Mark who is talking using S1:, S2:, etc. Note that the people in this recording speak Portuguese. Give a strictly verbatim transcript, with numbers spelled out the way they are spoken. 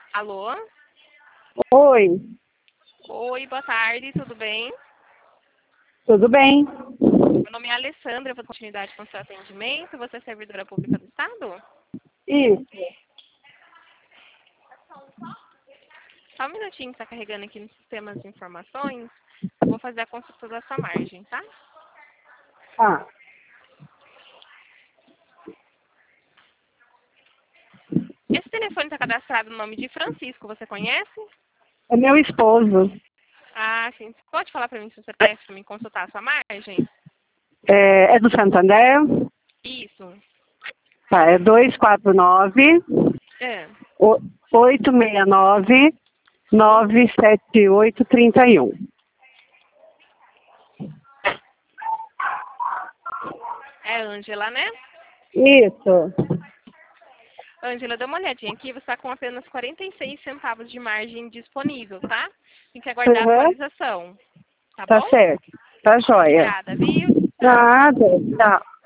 S1: Alô?
S2: Oi,
S1: Oi, boa tarde, tudo bem?
S2: tudo bem?
S1: Meu nome é Alessandra, eu vou dar continuidade com o seu atendimento. Você é servidora pública do Estado?
S2: Isso.
S1: Só um minutinho que está carregando aqui no sistema de informações. Eu vou fazer a consulta da sua margem, tá?
S2: Ah,
S1: Esse telefone está cadastrado no nome de Francisco, você conhece?
S2: é meu esposo.
S1: Ah, sim. Você pode falar para mim se você presta para me consultar a sua margem?
S2: É, é do Santander?
S1: Isso.
S2: Tá, é dois quatro nove,
S1: É.
S2: oito seis nove, nove sete oito três um.
S1: É Ângela, né?
S2: Isso.
S1: Ângela, dá uma olhadinha aqui. Você está com apenas quarenta e seis centavos de margem disponível, tá? Tem que aguardar a
S2: Uhum.
S1: atualização. Tá
S2: Tá
S1: bom?
S2: certo. Tá joia.
S1: Obrigada, viu? Tchau.
S2: Nada. Tá.